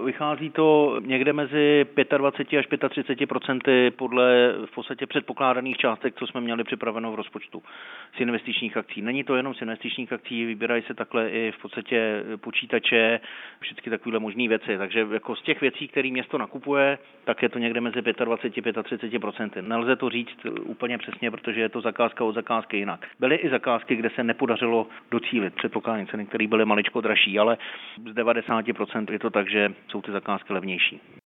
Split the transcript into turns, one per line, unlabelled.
vychází to někde mezi 25 až 35% podle v podstatě předpokládaných částek, co jsme měli připraveno v rozpočtu z investičních akcí. Není to jenom z investičních akcí, vybírají se takhle i v podstatě počítače, všechny takovéhle možné věci. Takže jako z těch věcí, které město nakupuje, tak je to někde mezi 25 a 35%. Nelze to říct úplně přesně, protože je to zakázka od zakázky jinak. Byly i zakázky, kde se nepodařilo docílit předpokládané ceny, které byly maličko dražší, ale z 90% je to tak, že jsou ty zakázky levnější.